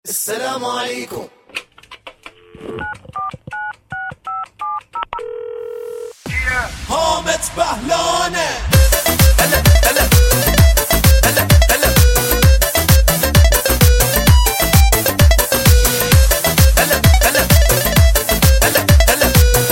السلام عليكم. هامت بهلانه هلا هلا هلا هلا هلا هلا هلا هلا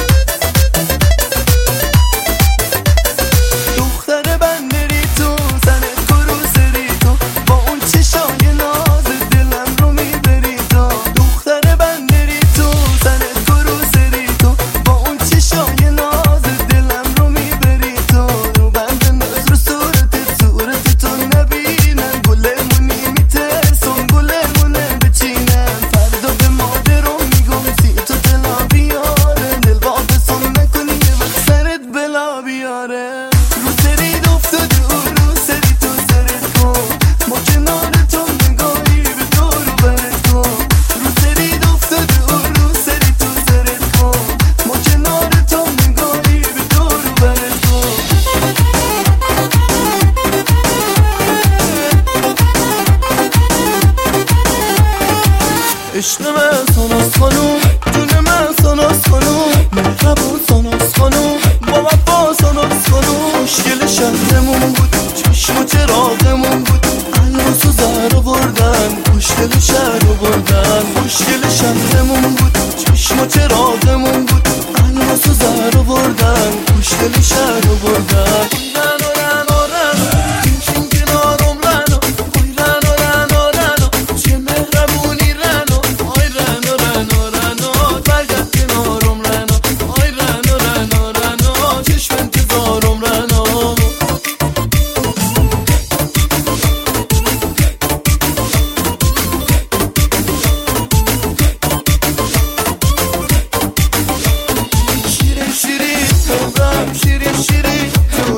دختر بندری تو زنت کروسری تو با اون چشای ناز دلم رو میبری تو. دختر بندری تو زنت کروسری تو با اون چشای ناز دلم رو میبری تو. رو بند نظر صورت تو نبینم گلمونی میترسم گلمونه بچینم فردا به مادرم میگم سی تو دلا بیاره دل واپسم نکنی یه وقت سرت بلا بیاره. رو سرید افتادی و رو سری تو سرت کن ما کنار تو نگاهی به دور و برت کن. رو سرید افتادی و رو سری تو سرت کن ما کنار تو نگاهی به دور و برت کن. عشق من ساناس خانوم جون من ساناس خانوم مهربون ساناس خانوم با وفا ساناس خانوم. مشکل شهرمون بود چشم و چراغمون بود الان و زهر آوردن مشکل شهر آوردن. مشکل شهرمون بود چشم و چراغمون بود الان و زهر آوردن مشکل شهر آوردن. شیرین شیرین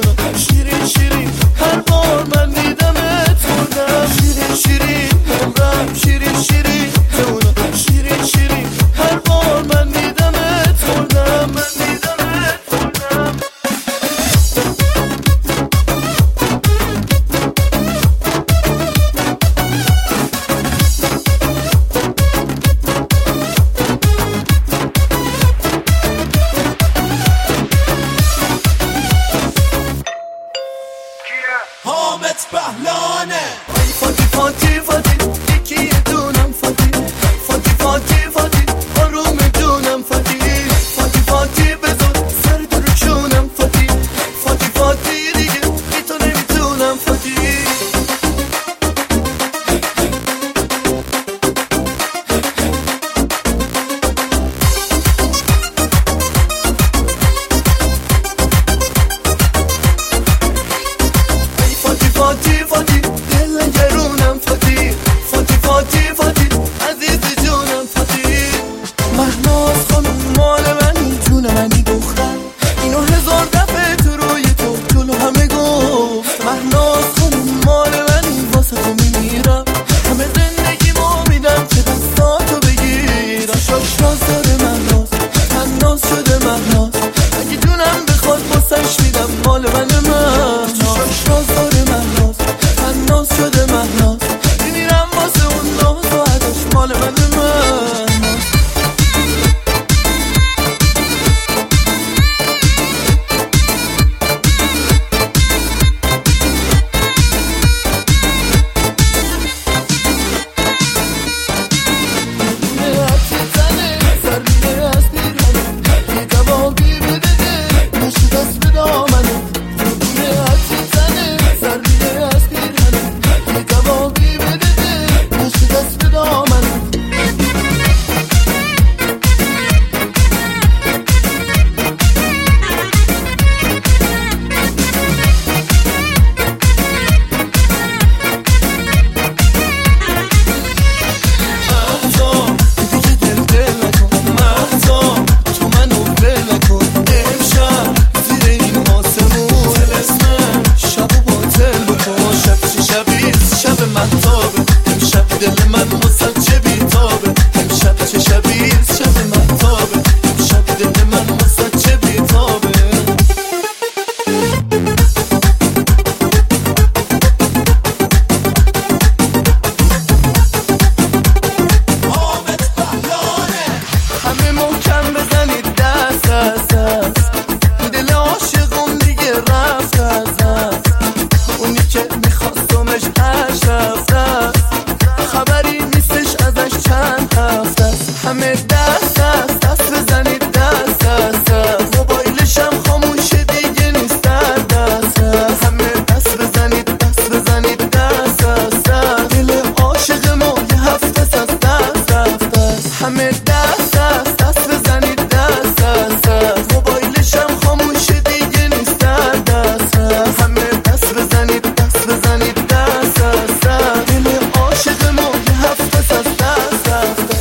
همه دست دست دست بزنید دست دست دست موبایلشم خاموشه دیگه نیست در دست دست همه دست بزنید دست بزنید دست دست دست دل عاشق ما یه هفته از دست رفت دست همه دست دست دست بزنید دست دست دست موبایلشم خاموشه دیگه نیست در دست دست همه دست بزنید دست بزنید دست دست دست دل عاشق ما یه هفته از دست رفت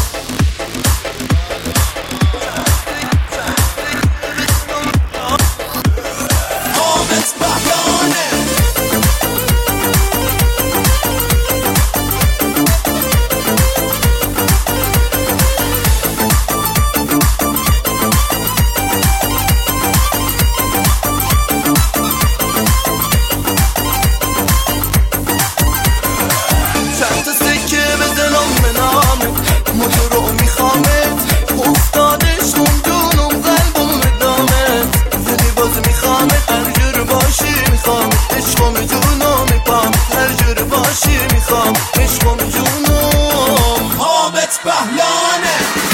چند تا سکه بزنم به نامت موتور رو میخوامت افتادش موندونم قلبم ادامت ولی باز میخوامت هر جور باشی میخوام عشقم جونم میپام هر جور باشی میخوام عشقم جونم حامد بهلانه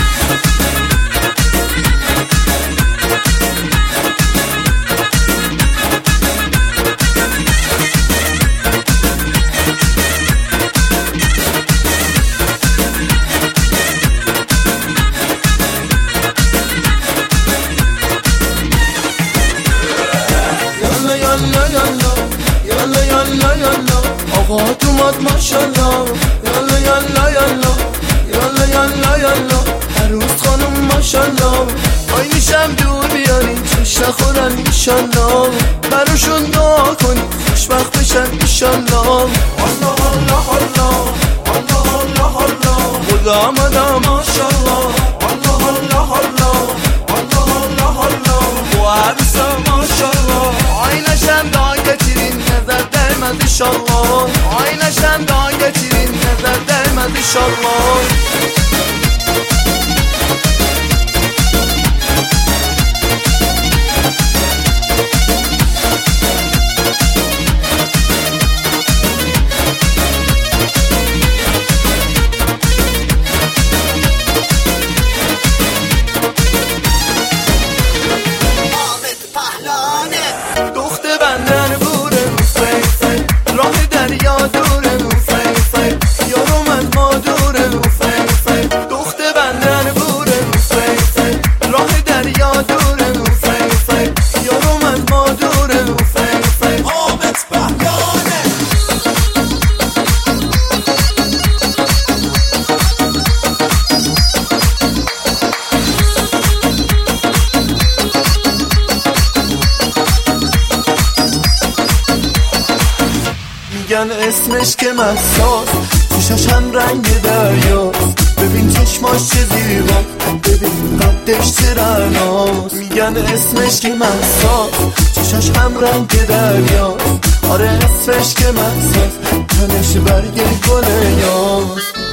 یالا یالا یالا آقا اومد ماشالله یالا یالا یالا یالا یالا یالا عروس خانم ماشالله آی میشم دور بیارین چش نخورن ایشالله براشون دعا کنی خوشبخت بشن ایشالله الله الله الله الله الله الله خدا آمده ماشالله الله الله الله الله الله الله و عروسم ماشالله آینشم دا گتیرین نظر درمد ایشالله آینشم دا گتیرین نظر درمد ایشالله دخت بندر بوره فی فی راه دریا دوره فی فی یارو من ما دوره فی فی دخت بندر بوره فی فی راه دریا دوره فی فی یارو من ما دوره فی فی حامد بهلانه میگن اسمش که مساس چشاش هم رنگ دریاست ببین چشماش چه زیبا ببین قدش چه رعناست میگن اسمش که مساس چشاش هم رنگ دریاست آره اسمش که مساس تنش برگ گل یاست